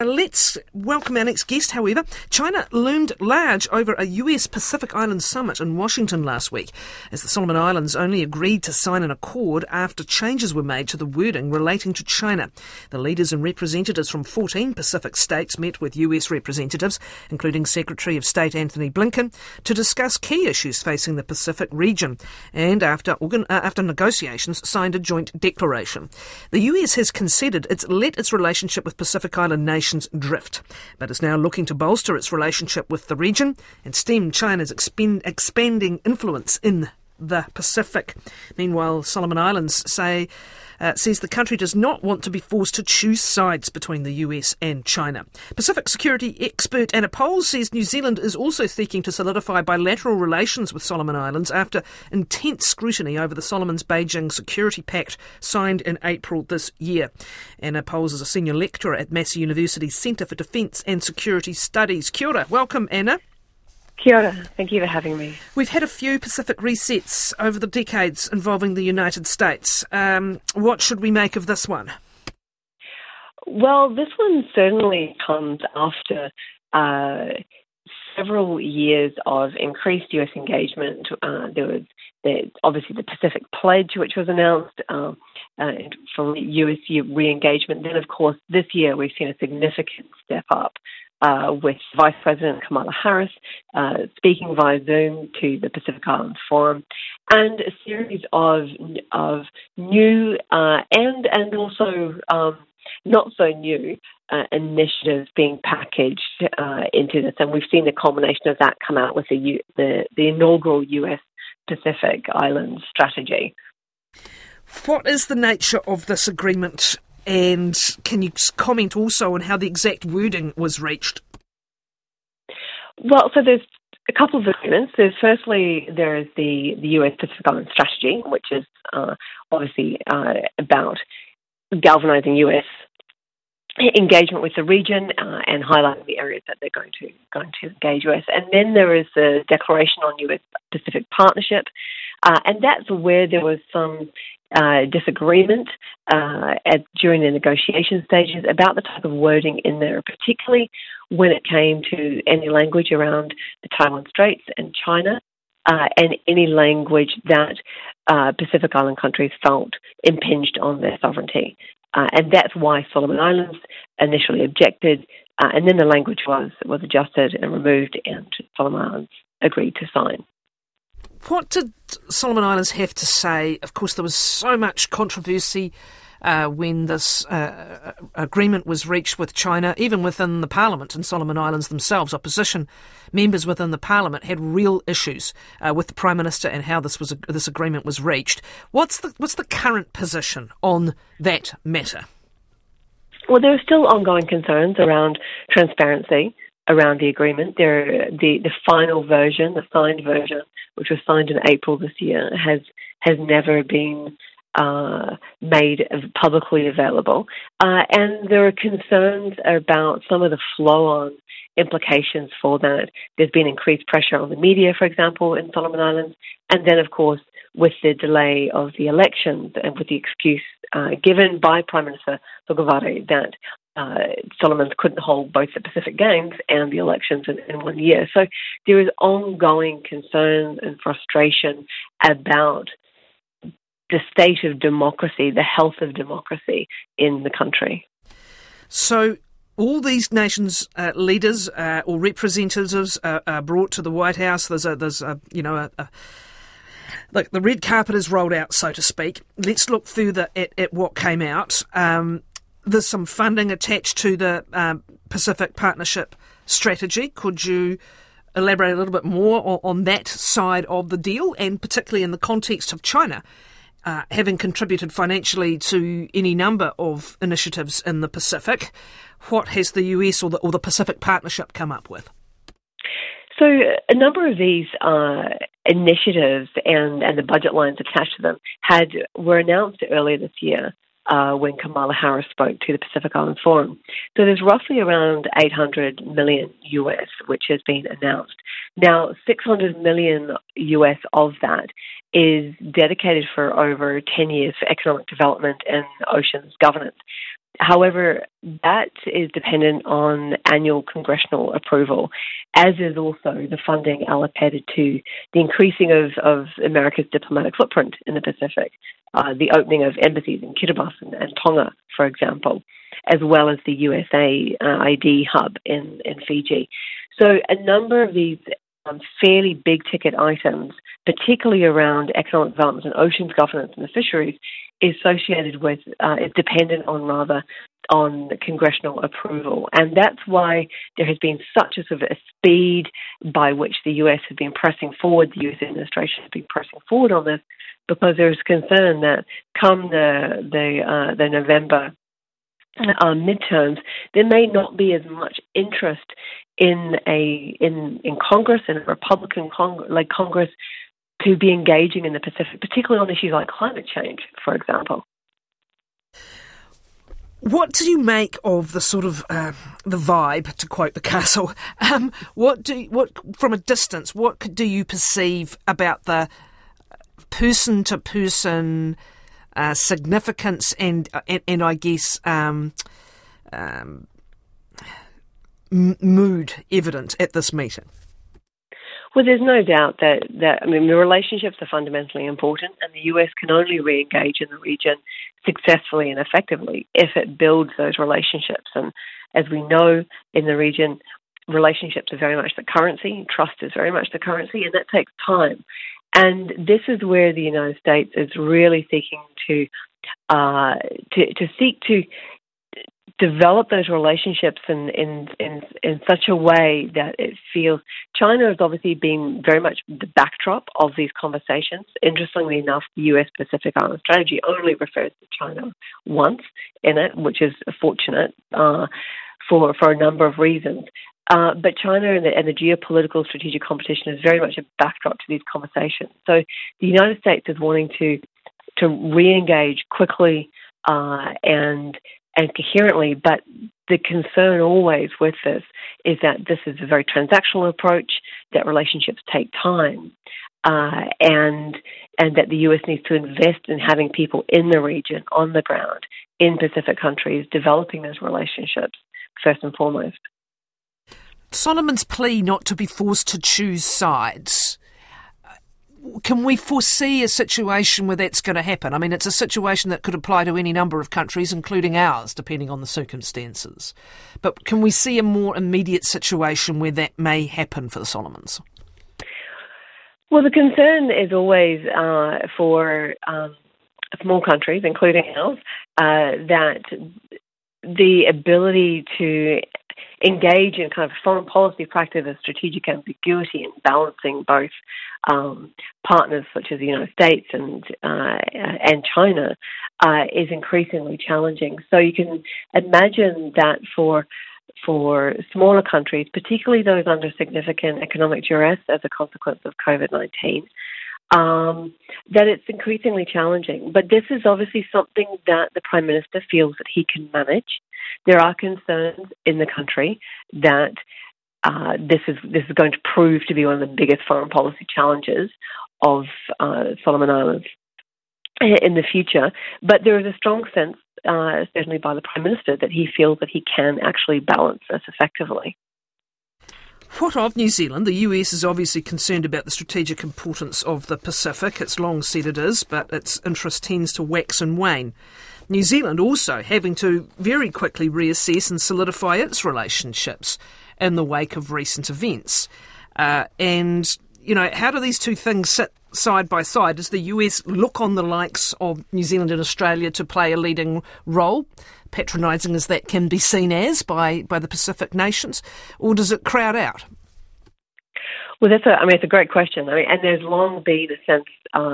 Let's welcome our next guest, however. China loomed large over a US Pacific Islands summit in Washington last week, as the Solomon Islands only agreed to sign an accord after changes were made to the wording relating to China. The leaders and representatives from 14 Pacific states met with US representatives, including Secretary of State Antony Blinken, to discuss key issues facing the Pacific region, and after negotiations signed a joint declaration. The US has considered it's let its relationship with Pacific Island nations drift, but is now looking to bolster its relationship with the region and stem China's expanding influence in the Pacific. Meanwhile, Solomon Islands says the country does not want to be forced to choose sides between the US and China. Pacific security expert Anna Poles says New Zealand is also seeking to solidify bilateral relations with Solomon Islands after intense scrutiny over the Solomons-Beijing Security Pact signed in April this year. Anna Poles is a senior lecturer at Massey University's Centre for Defence and Security Studies. Kia ora. Welcome, Anna. Kia ora. Thank you for having me. We've had a few Pacific resets over the decades involving the United States. What should we make of this one? Well, this one certainly comes after several years of increased US engagement. There was obviously the Pacific Pledge, which was announced for US re-engagement. Then, of course, this year we've seen a significant step up with Vice President Kamala Harris speaking via Zoom to the Pacific Islands Forum, and a series of new and also not so new initiatives being packaged into this, and we've seen the culmination of that come out with the inaugural US Pacific Islands strategy. What is the nature of this agreement? And can you comment also on how the exact wording was reached? Well, so there's a couple of agreements. Firstly, there is the US Pacific Island Strategy, which is obviously about galvanizing US engagement with the region and highlighting the areas that they're going to engage with. And then there is the Declaration on US Pacific Partnership, and that's where there was some disagreement during the negotiation stages about the type of wording in there, particularly when it came to any language around the Taiwan Straits and China, and any language that Pacific Island countries felt impinged on their sovereignty. And that's why Solomon Islands initially objected, and then the language was adjusted and removed, and Solomon Islands agreed to sign. What did Solomon Islands have to say? Of course, there was so much controversy when this agreement was reached with China, even within the Parliament in Solomon Islands themselves. Opposition members within the Parliament had real issues with the Prime Minister and how this agreement was reached. What's the current position on that matter? Well, there are still ongoing concerns around transparency around the agreement. The final version, the signed version, which was signed in April this year, has never been made publicly available. And there are concerns about some of the flow-on implications for that. There's been increased pressure on the media, for example, in Solomon Islands. And then, of course, with the delay of the elections and with the excuse given by Prime Minister Togavare that Solomons couldn't hold both the Pacific Games and the elections in 1 year. So there is ongoing concern and frustration about the state of democracy, the health of democracy in the country. So all these nations' leaders or representatives are brought to the White House. Look, the red carpet is rolled out, so to speak. Let's look further at what came out. There's some funding attached to the Pacific Partnership Strategy. Could you elaborate a little bit more on that side of the deal, and particularly in the context of China having contributed financially to any number of initiatives in the Pacific? What has the US or the Pacific Partnership come up with? So a number of these initiatives and the budget lines attached to them were announced earlier this year when Kamala Harris spoke to the Pacific Islands Forum. So there's roughly around $800 million US, which has been announced. Now, $600 million US of that is dedicated for over 10 years for economic development and oceans governance. However, that is dependent on annual congressional approval, as is also the funding allocated to the increasing of America's diplomatic footprint in the Pacific, the opening of embassies in Kiribati and Tonga, for example, as well as the USAID hub in Fiji. So a number of these fairly big-ticket items, particularly around economic development and oceans governance and the fisheries, is associated with, is dependent on congressional approval. And that's why there has been such a sort of a speed by which the US has been pressing forward, the US administration has been pressing forward on this, because there's concern that come the November midterms, there may not be as much interest in Congress, in a Republican Congress, to be engaging in the Pacific, particularly on issues like climate change, for example. What do you make of the sort of the vibe, to quote the castle? What from a distance? What do you perceive about the person-to-person significance and I guess mood evident at this meeting? Well, there's no doubt that the relationships are fundamentally important, and the US can only re-engage in the region successfully and effectively if it builds those relationships. And as we know in the region, relationships are very much the currency, trust is very much the currency, and that takes time. And this is where the United States is really seeking to seek to develop those relationships in such a way that it feels China has obviously been very much the backdrop of these conversations. Interestingly enough, the U.S. Pacific Island Strategy only refers to China once in it, which is fortunate for a number of reasons. But China and the geopolitical strategic competition is very much a backdrop to these conversations. So the United States is wanting to re-engage quickly and coherently, but the concern always with this is that this is a very transactional approach, that relationships take time, and that the U.S. needs to invest in having people in the region, on the ground, in Pacific countries, developing those relationships first and foremost. Solomon's plea not to be forced to choose sides. Can we foresee a situation where that's going to happen? I mean, it's a situation that could apply to any number of countries, including ours, depending on the circumstances. But can we see a more immediate situation where that may happen for the Solomons? Well, the concern is always for small countries, including ours, that the ability to engage in kind of foreign policy practice of strategic ambiguity and balancing both partners such as the United States and China is increasingly challenging. So you can imagine that for smaller countries, particularly those under significant economic duress as a consequence of COVID-19, that it's increasingly challenging. But this is obviously something that the Prime Minister feels that he can manage. There are concerns in the country that this is going to prove to be one of the biggest foreign policy challenges of Solomon Islands in the future. But there is a strong sense, certainly by the Prime Minister, that he feels that he can actually balance this effectively. What of New Zealand? The US is obviously concerned about the strategic importance of the Pacific. It's long said it is, but its interest tends to wax and wane. New Zealand also having to very quickly reassess and solidify its relationships in the wake of recent events. And, you know, how do these two things sit side by side? Does the US look on the likes of New Zealand and Australia to play a leading role, patronising as that can be seen as by the Pacific nations, or does it crowd out? Well, it's a great question. And there's long been a sense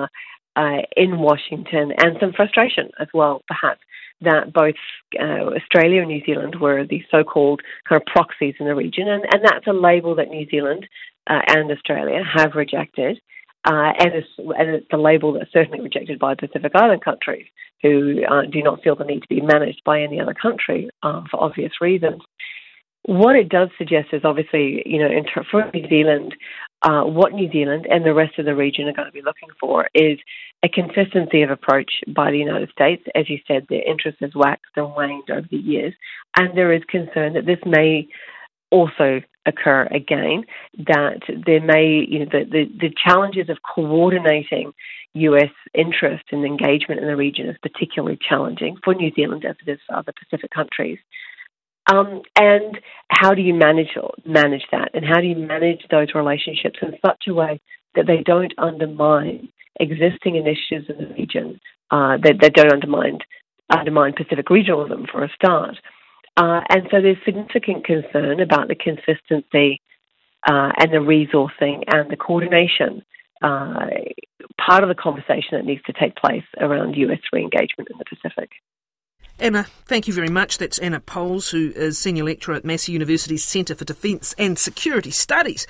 in Washington, and some frustration as well, perhaps, that both Australia and New Zealand were the so-called kind of proxies in the region, and that's a label that New Zealand and Australia have rejected, and it's a label that's certainly rejected by Pacific Island countries who do not feel the need to be managed by any other country for obvious reasons. What it does suggest is obviously, for New Zealand, what New Zealand and the rest of the region are going to be looking for is a consistency of approach by the United States. As you said, their interest has waxed and waned over the years, and there is concern that this may also occur again, that there may, the challenges of coordinating US interest and engagement in the region is particularly challenging for New Zealand as it is for other Pacific countries. And how do you manage that? And how do you manage those relationships in such a way that they don't undermine existing initiatives in the region, that don't undermine Pacific regionalism for a start? And so there's significant concern about the consistency and the resourcing and the coordination, part of the conversation that needs to take place around US re-engagement in the Pacific. Anna, thank you very much. That's Anna Poles, who is Senior Lecturer at Massey University's Centre for Defence and Security Studies.